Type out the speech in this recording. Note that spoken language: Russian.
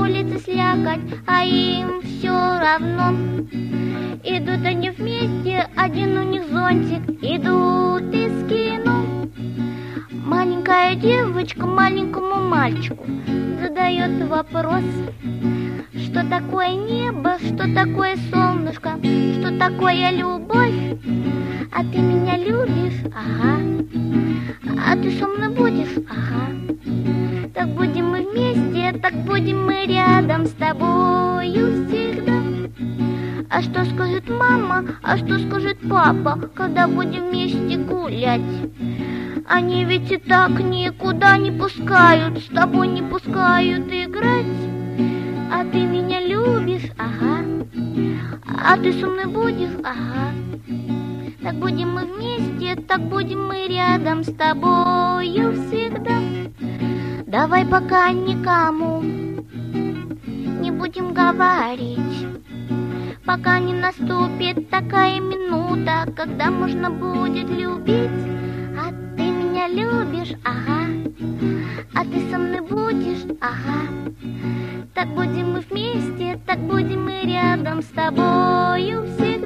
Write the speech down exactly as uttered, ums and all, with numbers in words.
улице слякоть, а им все равно. Идут они вместе, один у них зонтик, идут из кино. Маленькая девочка маленькому мальчику задает вопрос: что такое небо, что такое солнышко, что такое любовь? А ты меня любишь? Ага. А ты со мной будешь? Ага. Так будем мы вместе, так будем мы рядом с тобою всегда. А что скажет мама, а что скажет папа, когда будем вместе гулять? Они ведь и так никуда не пускают, с тобой не пускают играть. А ты меня любишь? Ага. А ты со мной будешь? Ага. Так будем мы вместе, так будем мы рядом с тобою всегда. Давай пока никому не будем говорить, пока не наступит такая минута, когда можно будет любить. А ты меня любишь? Ага. А ты со мной будешь? Ага. Так будем мы вместе, так будем мы рядом с тобою всегда.